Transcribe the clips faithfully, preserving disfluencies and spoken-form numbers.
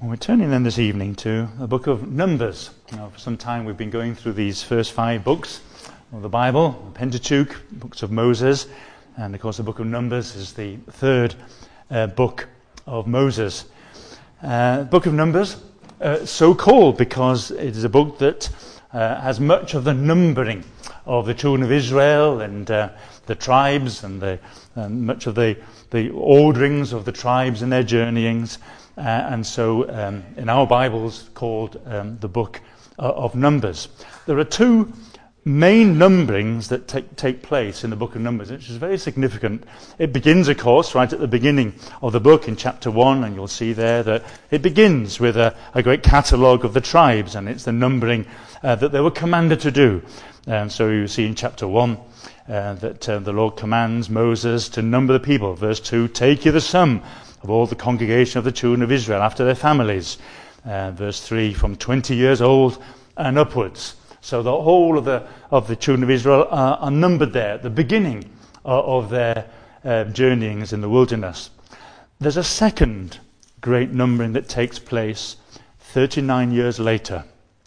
Well, we're turning then this evening to the book of Numbers. Now, for some time we've been going through these first five books of the Bible, the Pentateuch, books of Moses, and of course the book of Numbers is the third uh, book of Moses. Uh, book of Numbers, uh, so called because it is a book that uh, has much of the numbering of the children of Israel and uh, the tribes and the, um, much of the, the orderings of the tribes in their journeyings. Uh, and so um, in our Bibles called um, the book uh, of Numbers. There are two main numberings that take, take place in the book of Numbers, which is very significant. It begins, of course, right at the beginning of the book in chapter one, and you'll see there that it begins with a, a great catalogue of the tribes, and it's the numbering uh, that they were commanded to do. And so you see in chapter one uh, that uh, the Lord commands Moses to number the people. Verse two, take you the sum of all the congregation of the children of Israel after their families. Uh, verse three, from twenty years old and upwards. So the whole of the of the children of Israel are, are numbered there at the beginning of, of their uh, journeyings in the wilderness. There's a second great numbering that takes place thirty-nine years later.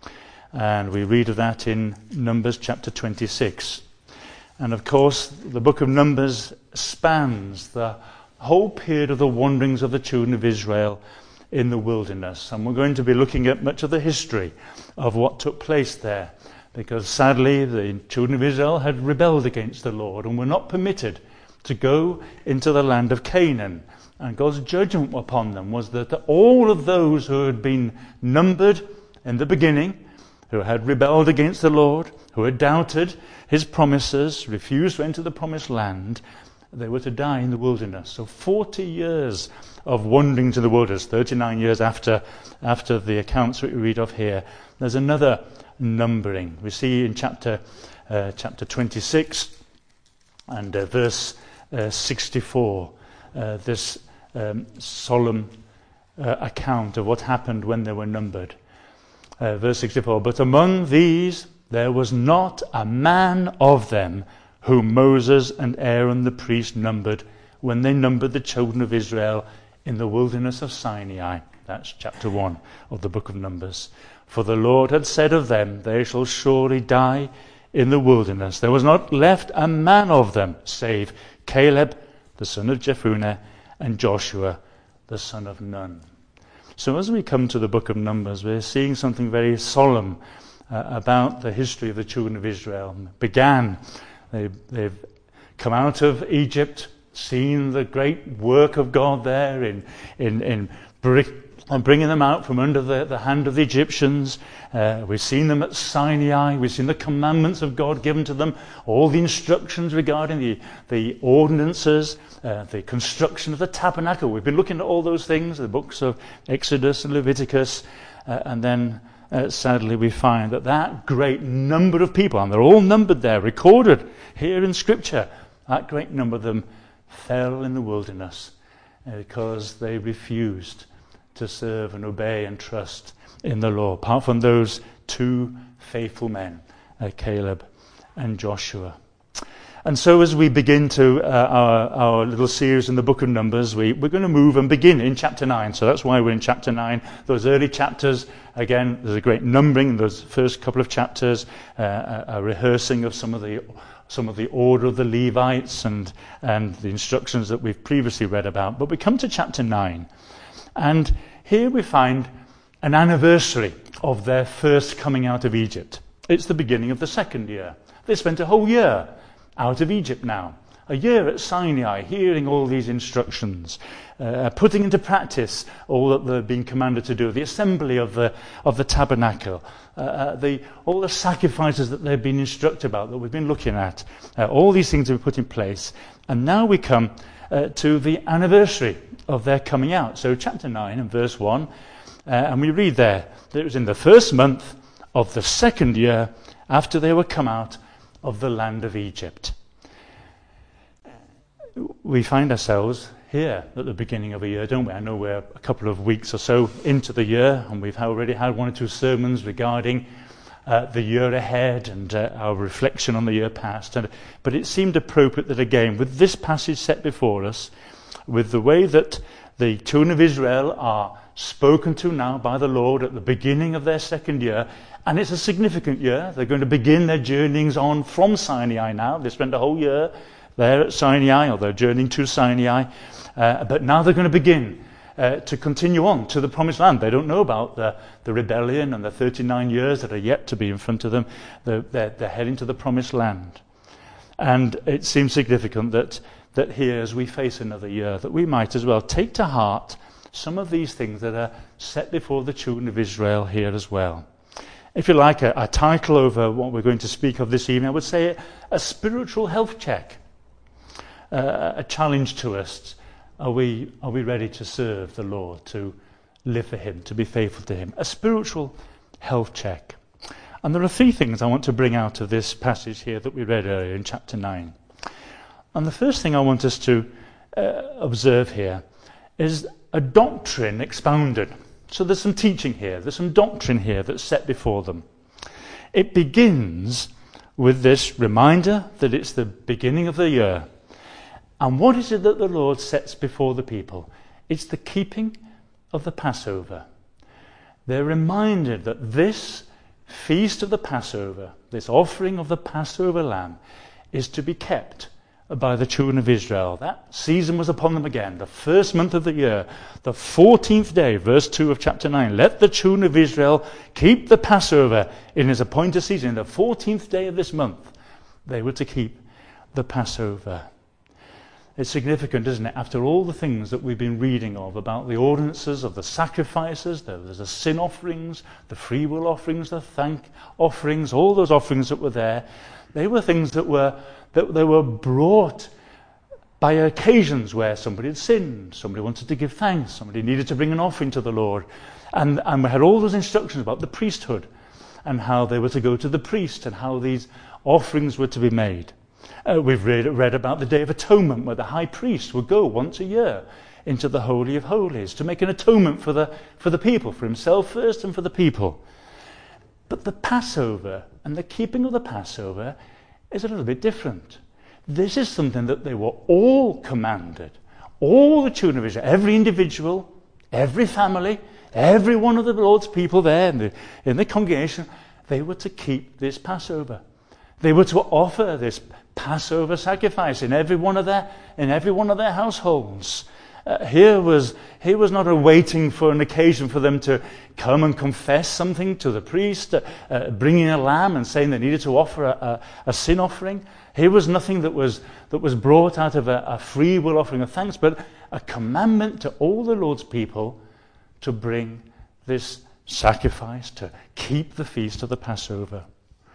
And we read of that in Numbers chapter twenty-six. And of course, the book of Numbers spans the whole period of the wanderings of the children of Israel in the wilderness. And we're going to be looking at much of the history of what took place there, because sadly the children of Israel had rebelled against the Lord and were not permitted to go into the land of Canaan. And God's judgment upon them was that all of those who had been numbered in the beginning, who had rebelled against the Lord, who had doubted his promises, refused to enter the promised land, they were to die in the wilderness. So forty years of wandering to the wilderness, thirty-nine years after after the accounts that we read of here. There's another numbering. We see in chapter uh, chapter twenty-six and uh, verse uh, sixty-four, uh, this um, solemn uh, account of what happened when they were numbered. Uh, verse sixty-four, but among these there was not a man of them whom Moses and Aaron the priest numbered when they numbered the children of Israel in the wilderness of Sinai. That's chapter one of the book of Numbers. For the Lord had said of them, they shall surely die in the wilderness. There was not left a man of them, save Caleb the son of Jephunneh and Joshua the son of Nun. So as we come to the book of Numbers, we're seeing something very solemn uh, about the history of the children of Israel. It began They, they've come out of Egypt, seen the great work of God there in in, in bringing them out from under the, the hand of the Egyptians. Uh, we've seen them at Sinai. We've seen the commandments of God given to them, all the instructions regarding the, the ordinances, uh, the construction of the tabernacle. We've been looking at all those things, the books of Exodus and Leviticus, uh, and then Uh, sadly we find that that great number of people, and they're all numbered there, recorded here in Scripture, that great number of them fell in the wilderness uh, because they refused to serve and obey and trust in the Lord, apart from those two faithful men, uh, Caleb and Joshua. And so as we begin to uh, our, our little series in the book of Numbers, we, we're going to move and begin in chapter nine. So that's why we're in chapter nine. Those early chapters, again, there's a great numbering in those first couple of chapters, uh, a, a rehearsing of some of the some of the order of the Levites and, and the instructions that we've previously read about. But we come to chapter nine, and here we find an anniversary of their first coming out of Egypt. It's the beginning of the second year. They spent a whole year out of Egypt now, a year at Sinai, hearing all these instructions, uh, putting into practice all that they've been commanded to do, the assembly of the of the tabernacle, uh, uh, the all the sacrifices that they've been instructed about, that we've been looking at, uh, all these things have been put in place. And now we come uh, to the anniversary of their coming out. So chapter nine and verse one, uh, and we read there that it was in the first month of the second year after they were come out of the land of Egypt. We find ourselves here at the beginning of a year, don't we? I know we're a couple of weeks or so into the year, and we've already had one or two sermons regarding uh, the year ahead and uh, our reflection on the year past. And, but it seemed appropriate that again, with this passage set before us, with the way that the children of Israel are spoken to now by the Lord at the beginning of their second year. And it's a significant year. They're going to begin their journeyings on from Sinai now. They spent a whole year there at Sinai, or they're journeying to Sinai. Uh, but now they're going to begin uh, to continue on to the Promised Land. They don't know about the, the rebellion and the thirty-nine years that are yet to be in front of them. They're, they're, they're heading to the Promised Land. And it seems significant that, that here, as we face another year, that we might as well take to heart some of these things that are set before the children of Israel here as well. If you like, a, a title over what we're going to speak of this evening, I would say a spiritual health check, uh, a challenge to us. Are we, are we ready to serve the Lord, to live for him, to be faithful to him? A spiritual health check. And there are three things I want to bring out of this passage here that we read earlier in chapter nine. And the first thing I want us to uh, observe here is a doctrine expounded. So there's some teaching here, there's some doctrine here that's set before them. It begins with this reminder that it's the beginning of the year. And what is it that the Lord sets before the people? It's the keeping of the Passover. They're reminded that this feast of the Passover, this offering of the Passover lamb, is to be kept by the children of Israel. That season was upon them again, the first month of the year, the fourteenth day, verse two of chapter nine. Let the children of Israel keep the Passover in his appointed season. In the fourteenth day of this month, they were to keep the Passover. It's significant, isn't it? After all the things that we've been reading of about the ordinances of the sacrifices, there's the sin offerings, the free will offerings, the thank offerings, all those offerings that were there, they were things that were that they were brought by occasions where somebody had sinned, somebody wanted to give thanks, somebody needed to bring an offering to the Lord. And, and we had all those instructions about the priesthood and how they were to go to the priest and how these offerings were to be made. Uh, we've read, read about the Day of Atonement, where the high priest would go once a year into the Holy of Holies to make an atonement for the, for the people, for himself first and for the people. But the Passover and the keeping of the Passover is a little bit different. This is something that they were all commanded. All the children of Israel, every individual, every family, every one of the Lord's people there in the, in the congregation, they were to keep this Passover. They were to offer this Passover sacrifice in every one of their in every one of their households. Uh, here was here was not a waiting for an occasion for them to come and confess something to the priest, uh, uh, bringing a lamb and saying they needed to offer a, a, a sin offering. Here was nothing that was that was brought out of a, a free will offering of thanks, but a commandment to all the Lord's people to bring this sacrifice, to keep the feast of the Passover.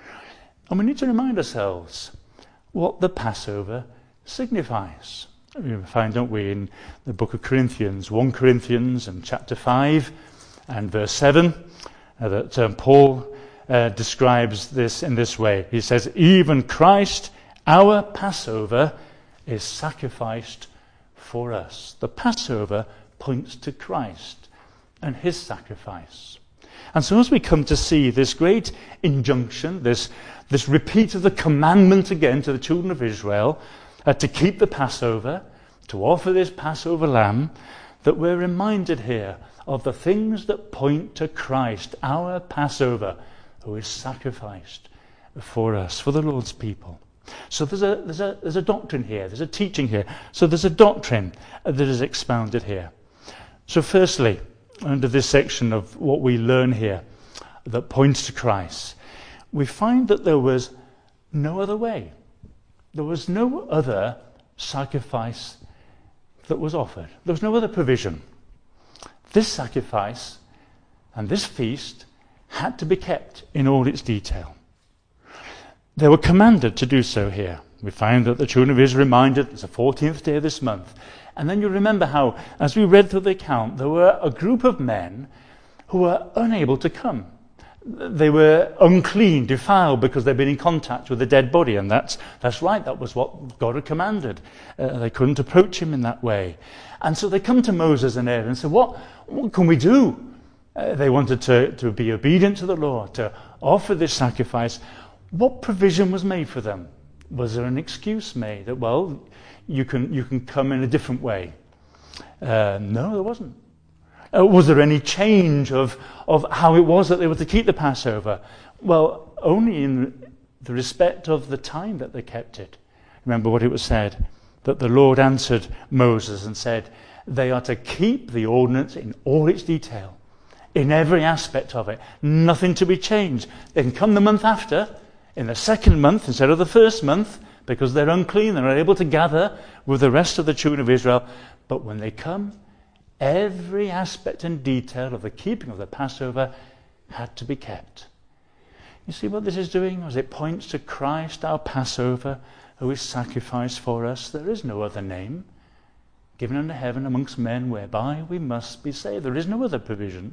And we need to remind ourselves what the Passover signifies. We find, don't we, in the book of Corinthians, First Corinthians and chapter five and verse seven, uh, that um, Paul uh, describes this in this way. He says, even Christ, our Passover, is sacrificed for us. The Passover points to Christ and his sacrifice. And so as we come to see this great injunction, this, this repeat of the commandment again to the children of Israel, uh, to keep the Passover, to offer this Passover lamb, that we're reminded here of the things that point to Christ, our Passover, who is sacrificed for us, for the Lord's people. So there's a, there's a, there's a doctrine here, there's a teaching here. So there's a doctrine that is expounded here. So firstly, under this section of what we learn here that points to Christ, we find that there was no other way. There was no other sacrifice that was offered. There was no other provision. This sacrifice and this feast had to be kept in all its detail. They were commanded to do so here. We find that the children of Israel reminded, it's the fourteenth day of this month. And then you remember how, as we read through the account, there were a group of men who were unable to come. They were unclean, defiled, because they'd been in contact with a dead body. And that's, that's right, that was what God had commanded. Uh, they couldn't approach him in that way. And so they come to Moses and Aaron and say, what, what can we do? Uh, they wanted to, to be obedient to the Lord, to offer this sacrifice. What provision was made for them? Was there an excuse made that, well, you can you can come in a different way? Uh, no, there wasn't. Uh, was there any change of, of how it was that they were to keep the Passover? Well, only in the respect of the time that they kept it. Remember what it was said, that the Lord answered Moses and said, they are to keep the ordinance in all its detail, in every aspect of it, nothing to be changed. They can come the month after, in the second month instead of the first month, because they're unclean, they're not able to gather with the rest of the children of Israel. But when they come, every aspect and detail of the keeping of the Passover had to be kept. You see what this is doing? As it points to Christ, our Passover, who is sacrificed for us. There is no other name given under heaven amongst men whereby we must be saved. There is no other provision.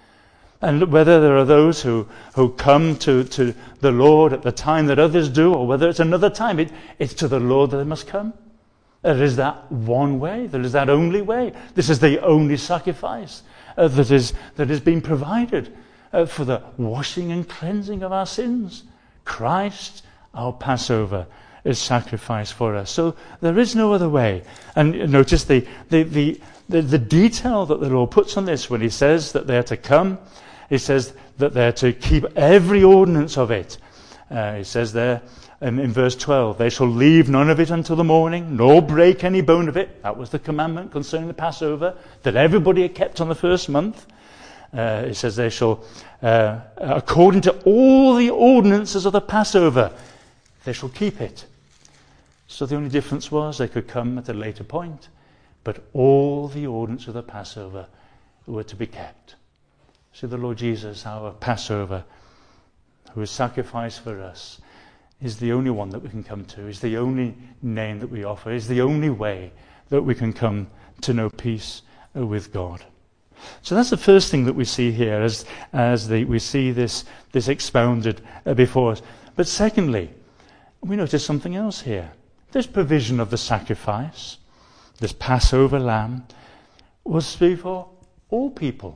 And whether there are those who, who come to, to the Lord at the time that others do, or whether it's another time, it, it's to the Lord that they must come. There is that one way. There is that only way. This is the only sacrifice uh, that is that has been provided uh, for the washing and cleansing of our sins. Christ, our Passover, is sacrificed for us. So there is no other way. And notice the the the, the, the detail that the Lord puts on this when he says that they are to come. He says that they are to keep every ordinance of it. Uh, he says there, In, in verse twelve, they shall leave none of it until the morning, nor break any bone of it. That was the commandment concerning the Passover, that everybody had kept on the first month. Uh, it says they shall, uh, according to all the ordinances of the Passover, they shall keep it. So the only difference was they could come at a later point, but all the ordinances of the Passover were to be kept. So the Lord Jesus, our Passover, who is sacrificed for us, is the only one that we can come to, is the only name that we offer, is the only way that we can come to know peace with God. So that's the first thing that we see here as, as the, we see this, this expounded uh, before us. But secondly, we notice something else here. This provision of the sacrifice, this Passover lamb, was for all people.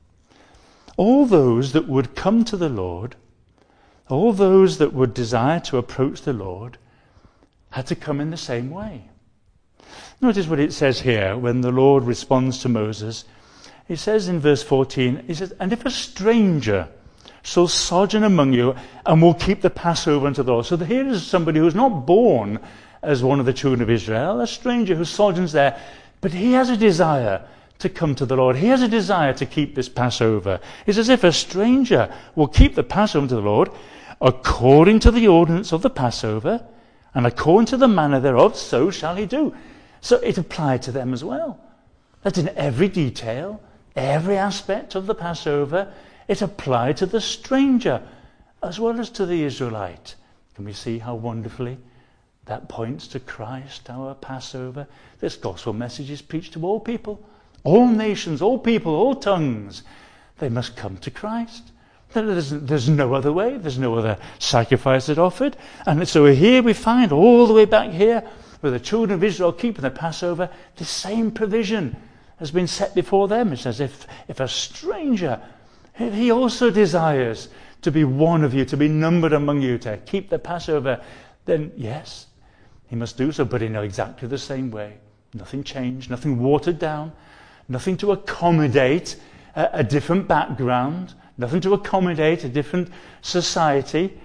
All those that would come to the Lord, all those that would desire to approach the Lord, had to come in the same way. Notice what it says here when the Lord responds to Moses. He says in verse fourteen, he says, and if a stranger shall sojourn among you and will keep the Passover unto the Lord. So here is somebody who is not born as one of the children of Israel, a stranger who sojourns there, but he has a desire to come to the Lord. He has a desire to keep this Passover. It's as if a stranger will keep the Passover to the Lord according to the ordinance of the Passover, and according to the manner thereof, so shall he do. So it applied to them as well. That in every detail, every aspect of the Passover, it applied to the stranger as well as to the Israelite. Can we see how wonderfully that points to Christ, our Passover? This gospel message is preached to all people. All nations, all people, all tongues, they must come to Christ. There's, there's no other way. There's no other sacrifice that offered. And so here we find all the way back here where the children of Israel keeping the Passover, the same provision has been set before them. It's as if, if a stranger, if he also desires to be one of you, to be numbered among you, to keep the Passover, then yes, he must do so, but in exactly the same way. Nothing changed, nothing watered down. Nothing to accommodate a, a different background, nothing to accommodate a different society.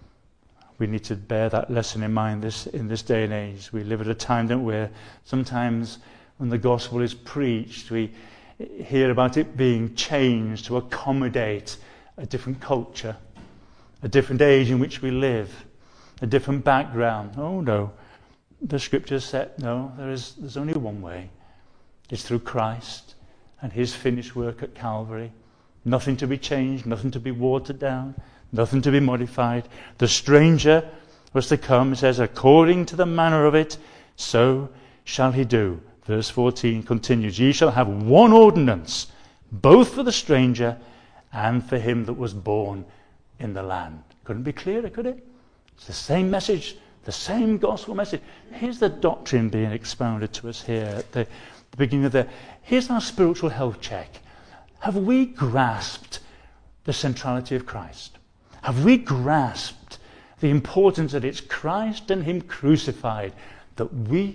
We need to bear that lesson in mind this in this day and age. We live at a time, don't we, where sometimes when the gospel is preached, we hear about it being changed to accommodate a different culture, a different age in which we live, a different background. Oh no, the scriptures said, no, there is there's only one way. It's through Christ and his finished work at Calvary. Nothing to be changed, nothing to be watered down, nothing to be modified. The stranger was to come, it says, according to the manner of it, so shall he do. Verse fourteen continues, ye shall have one ordinance, both for the stranger and for him that was born in the land. Couldn't be clearer, could it? It's the same message, the same gospel message. Here's the doctrine being expounded to us here at the the beginning of the... Here's our spiritual health check. Have we grasped the centrality of Christ? Have we grasped the importance that it's Christ and him crucified that we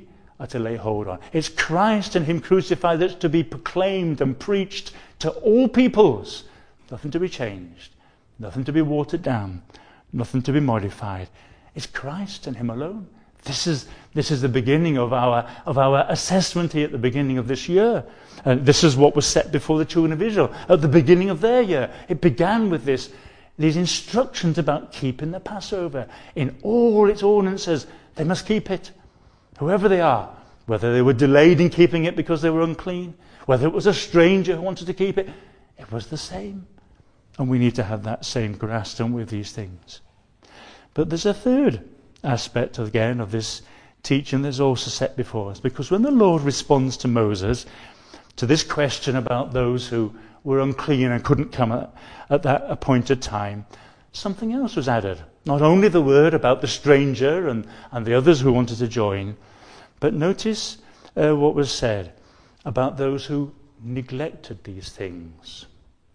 are to lay hold on. It's Christ and him crucified that's to be proclaimed and preached to all peoples. Nothing to be changed, nothing to be watered down, nothing to be modified. It's Christ and him alone. This is this is the beginning of our of our assessment here at the beginning of this year. Uh, this is what was set before the children of Israel at the beginning of their year. It began with this these instructions about keeping the Passover in all its ordinances. They must keep it, whoever they are, whether they were delayed in keeping it because they were unclean, whether it was a stranger who wanted to keep it. It was the same, and we need to have that same grasp on with these things. But there's a third aspect, again, of this teaching that's also set before us. Because when the Lord responds to Moses, to this question about those who were unclean and couldn't come at, at that appointed time, something else was added. Not only the word about the stranger and, and the others who wanted to join, but notice uh, what was said about those who neglected these things.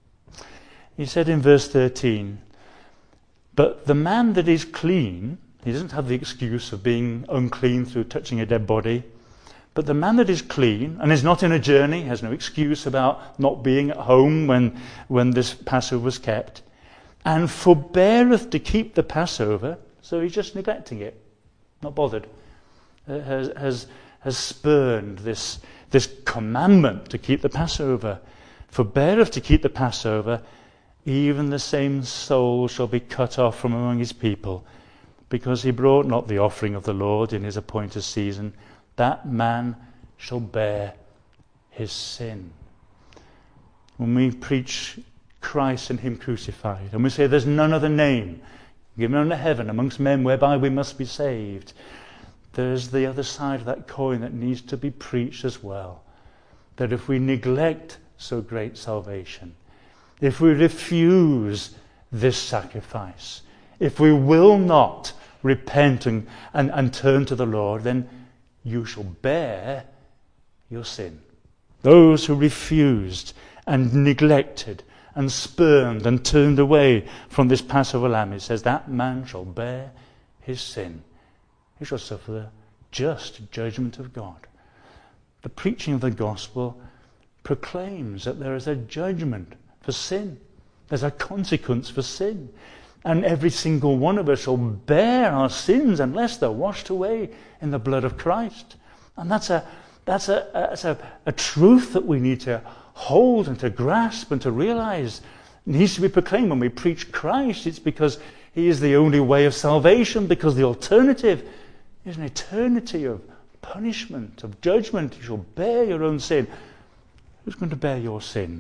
He said in verse thirteen, "But the man that is clean," he doesn't have the excuse of being unclean through touching a dead body, but the man that is clean and is not in a journey, has no excuse about not being at home when, when this Passover was kept, and forbeareth to keep the Passover, so he's just neglecting it, not bothered, uh, has, has, has spurned this, this commandment to keep the Passover, forbeareth to keep the Passover, even the same soul shall be cut off from among his people, because he brought not the offering of the Lord in his appointed season. That man shall bear his sin." When we preach Christ and him crucified, and we say there's none other name given under heaven amongst men whereby we must be saved, there's the other side of that coin that needs to be preached as well. That if we neglect so great salvation, if we refuse this sacrifice, if we will not repent and, and, and turn to the Lord, then you shall bear your sin. Those who refused and neglected and spurned and turned away from this Passover lamb, it says, that man shall bear his sin. He shall suffer the just judgment of God. The preaching of the gospel proclaims that there is a judgment for sin. There's a consequence for sin. And every single one of us shall bear our sins unless they're washed away in the blood of Christ. And that's a that's a that's a, a truth that we need to hold and to grasp and to realize. It needs to be proclaimed when we preach Christ. It's because he is the only way of salvation, because the alternative is an eternity of punishment, of judgment. You shall bear your own sin. Who's going to bear your sin?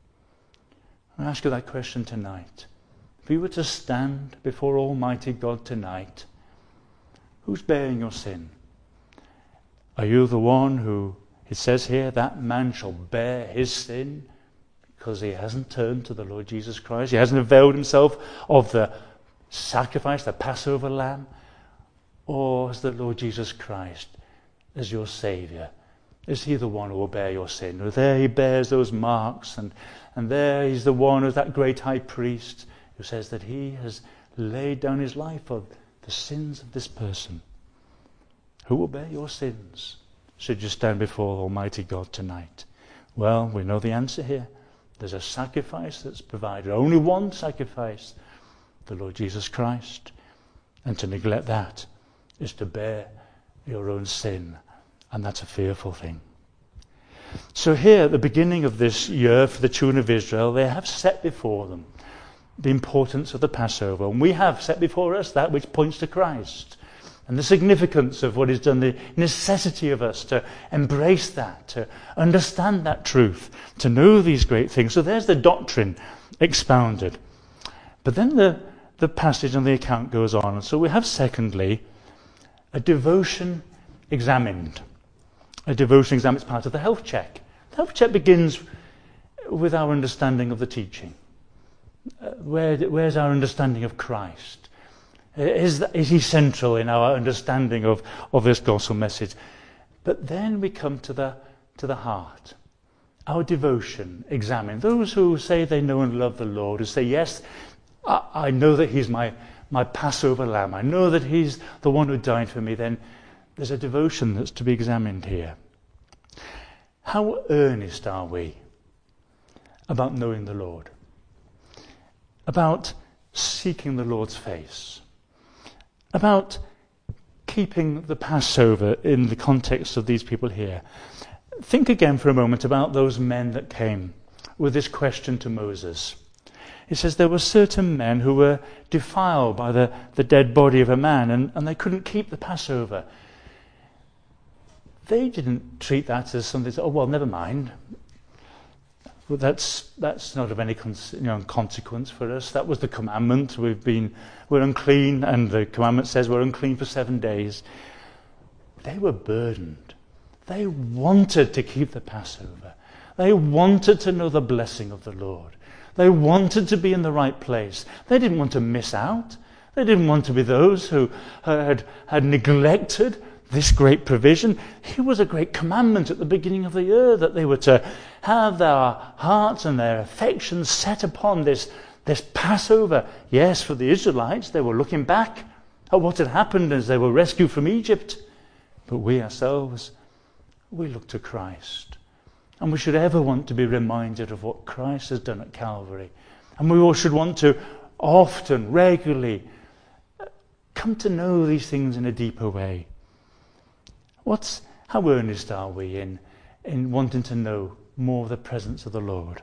I ask you that question tonight. If you were to stand before Almighty God tonight, who's bearing your sin? Are you the one who, it says here, that man shall bear his sin because he hasn't turned to the Lord Jesus Christ? He hasn't availed himself of the sacrifice, the Passover lamb? Or is the Lord Jesus Christ as your Saviour? Is he the one who will bear your sin? Or there he bears those marks, and, and there he's the one who's that great high priest who says that he has laid down his life for the sins of this person. Who will bear your sins should you stand before Almighty God tonight? Well, we know the answer here. There's a sacrifice that's provided. Only one sacrifice, the Lord Jesus Christ. And to neglect that is to bear your own sin. And that's a fearful thing. So here at the beginning of this year for the children of Israel, they have set before them the importance of the Passover. And we have set before us that which points to Christ. And the significance of what is done, the necessity of us to embrace that, to understand that truth, to know these great things. So there's the doctrine expounded. But then the, the passage and the account goes on. And so we have secondly, a devotion examined. A devotion exam is part of the health check. The health check begins with our understanding of the teaching. Uh, where, where's our understanding of Christ? Is, that, is he central in our understanding of, of this gospel message? But then we come to the, to the heart. Our devotion examined. Those who say they know and love the Lord, who say, yes, I, I know that he's my, my Passover lamb. I know that he's the one who died for me. Then there's a devotion that's to be examined here. How earnest are we about knowing the Lord? About seeking the Lord's face? About keeping the Passover in the context of these people here? Think again for a moment about those men that came with this question to Moses. It says there were certain men who were defiled by the, the dead body of a man, and, and they couldn't keep the Passover. They didn't treat that as something, oh, well, never mind. Well, that's that's not of any cons- you know, consequence for us. That was the commandment. We've been, we're unclean, and the commandment says we're unclean for seven days. They were burdened. They wanted to keep the Passover. They wanted to know the blessing of the Lord. They wanted to be in the right place. They didn't want to miss out. They didn't want to be those who had, had neglected this great provision. It was a great commandment at the beginning of the year that they were to have their hearts and their affections set upon this, this Passover. Yes, for the Israelites, they were looking back at what had happened as they were rescued from Egypt. But we ourselves, we look to Christ. And we should ever want to be reminded of what Christ has done at Calvary. And we all should want to often, regularly, come to know these things in a deeper way. What's, how earnest are we in, in wanting to know more of the presence of the Lord?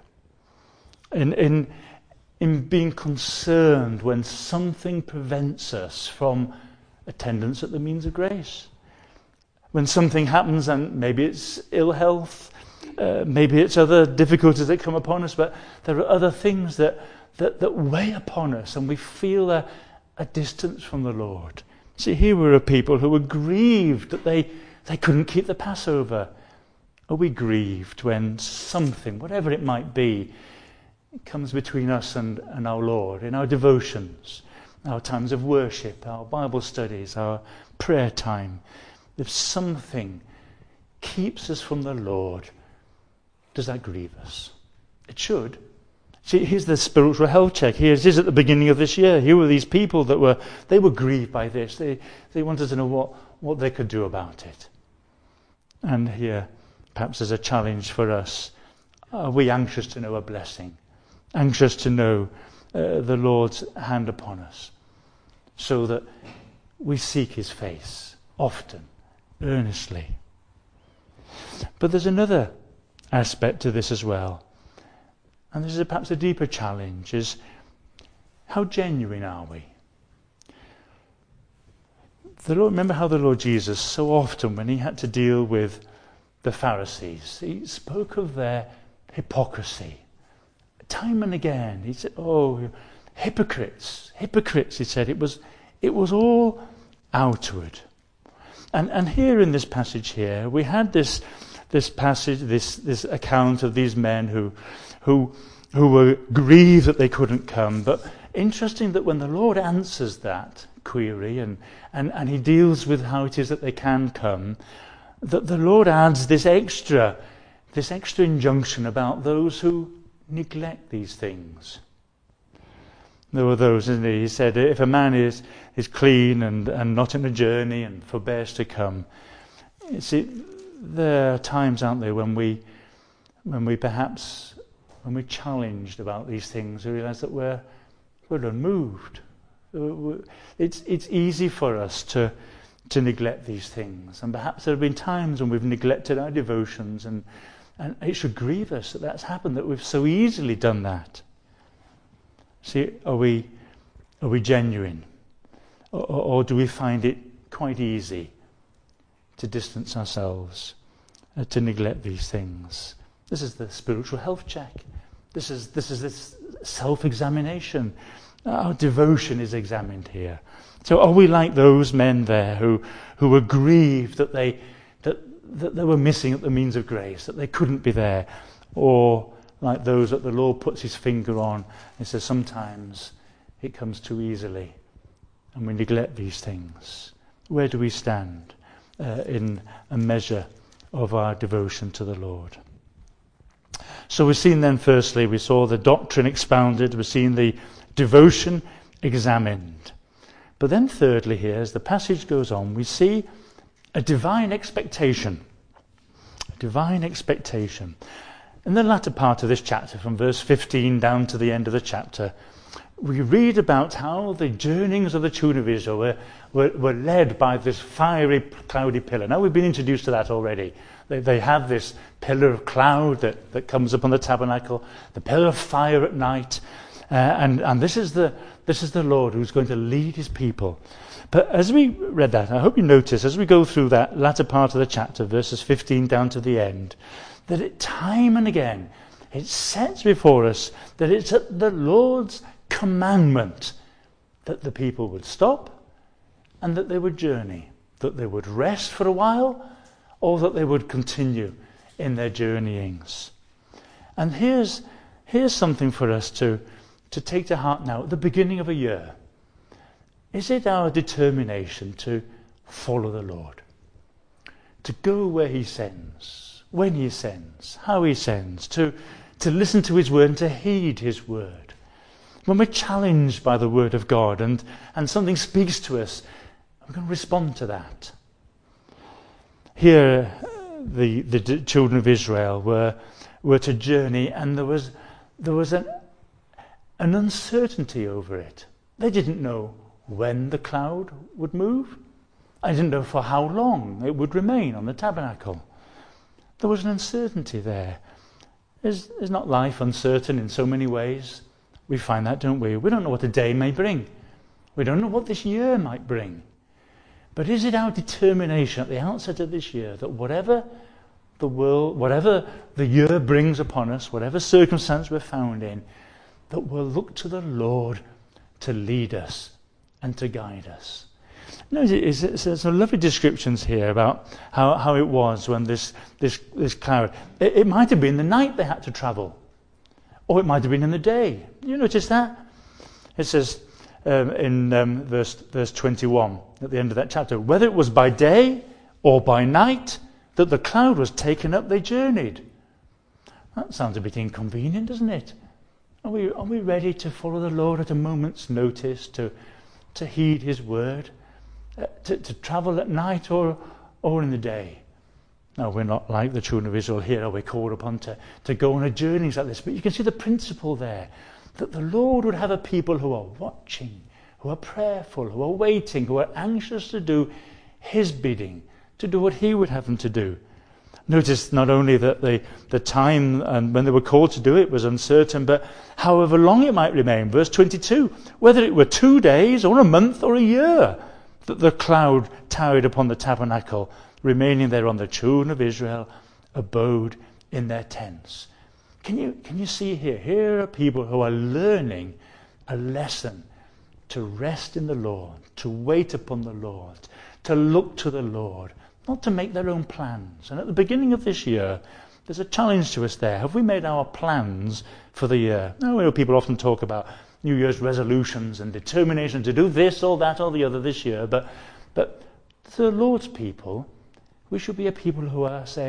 In, in, in being concerned when something prevents us from attendance at the means of grace? When something happens, and maybe it's ill health, uh, maybe it's other difficulties that come upon us, but there are other things that, that, that weigh upon us, and we feel a, a distance from the Lord. See, here were a people who were grieved that they They couldn't keep the Passover. Are we grieved when something, whatever it might be, comes between us and, and our Lord in our devotions, our times of worship, our Bible studies, our prayer time? If something keeps us from the Lord, does that grieve us? It should. See, here's the spiritual health check. Here it is at the beginning of this year. Here were these people that were, they were grieved by this. They, they wanted to know what, what they could do about it. And here, perhaps there's a challenge for us. Are we anxious to know a blessing? Anxious to know uh, the Lord's hand upon us, so that we seek his face often, earnestly. But there's another aspect to this as well. And this is perhaps a deeper challenge, is how genuine are we? The Lord, remember how the Lord Jesus, so often when he had to deal with the Pharisees, he spoke of their hypocrisy. Time and again, he said, oh, hypocrites, hypocrites, he said. It was, it was all outward. And, and here in this passage here, we had this, this passage, this, this account of these men who, who, who were grieved that they couldn't come. But interesting that when the Lord answers that query and, and, and he deals with how it is that they can come, that the Lord adds this extra, this extra injunction about those who neglect these things. There were those, isn't he? He said, if a man is, is clean and, and not in a journey and forbears to come. You see, there are times, aren't there, when we, when we perhaps, when we're challenged about these things, we realise that we're, we're unmoved. It's it's easy for us to to neglect these things, and perhaps there have been times when we've neglected our devotions, and and it should grieve us that that's happened, that we've so easily done that. See, are we are we genuine, or, or do we find it quite easy to distance ourselves, uh, to neglect these things? This is the spiritual health check. This is this is this self-examination. Our devotion is examined here. So are we like those men there who, who were grieved that they that, that they were missing at the means of grace, that they couldn't be there? Or like those that the Lord puts his finger on and says sometimes it comes too easily and we neglect these things? Where do we stand uh, in a measure of our devotion to the Lord? So we've seen then, firstly, we saw the doctrine expounded, we've seen the devotion examined. But then thirdly here, as the passage goes on, we see a divine expectation. A divine expectation. In the latter part of this chapter, from verse fifteen down to the end of the chapter, we read about how the journeyings of the children of Israel were, were, were led by this fiery, cloudy pillar. Now, we've been introduced to that already. They, they have this pillar of cloud that, that comes upon the tabernacle, the pillar of fire at night, uh, and, and this is the this is the Lord who's going to lead his people. But as we read that, I hope you notice, as we go through that latter part of the chapter, verses fifteen down to the end, that it time and again, it sets before us that it's at the Lord's commandment that the people would stop and that they would journey, that they would rest for a while, or that they would continue in their journeyings. And here's, here's something for us to, to take to heart now at the beginning of a year. Is it our determination to follow the Lord? To go where he sends, when he sends, how he sends, to, to listen to his word and to heed his word. When we're challenged by the word of God and, and something speaks to us, we're going to respond to that. Here, the, the d- children of Israel were, were to journey, and there was, there was an, an uncertainty over it. They didn't know when the cloud would move. I didn't know for how long it would remain on the tabernacle. There was an uncertainty there. Is, is not life uncertain in so many ways? We find that, don't we? We don't know what a day may bring. We don't know what this year might bring. But is it our determination at the outset of this year that whatever the world, whatever the year brings upon us, whatever circumstance we're found in, that we'll look to the Lord to lead us and to guide us? No, there's some lovely descriptions here about how, how it was when this this this cloud. It, it might have been the night they had to travel, or it might have been in the day. You notice that? It says um, in um, verse verse twenty-one at the end of that chapter, whether it was by day or by night that the cloud was taken up, they journeyed. That sounds a bit inconvenient, doesn't it? Are we are we ready to follow the Lord at a moment's notice, to to heed his word? Uh, to, to travel at night or or in the day? No, we're not like the children of Israel here. Are we called upon to, to go on a journeys like this? But you can see the principle there, that the Lord would have a people who are watching, who are prayerful, who are waiting, who are anxious to do his bidding, to do what he would have them to do. Notice not only that the, the time and when they were called to do it was uncertain, but however long it might remain. Verse twenty-two, whether it were two days or a month or a year, that the cloud towered upon the tabernacle, remaining thereon, the children of Israel abode in their tents. Can you can you see here? Here are people who are learning a lesson to rest in the Lord, to wait upon the Lord, to look to the Lord, not to make their own plans. And at the beginning of this year, there's a challenge to us there. Have we made our plans for the year? Now, we know people often talk about New Year's resolutions and determination to do this or that or the other this year, but but the Lord's people, we should be a people who are saying,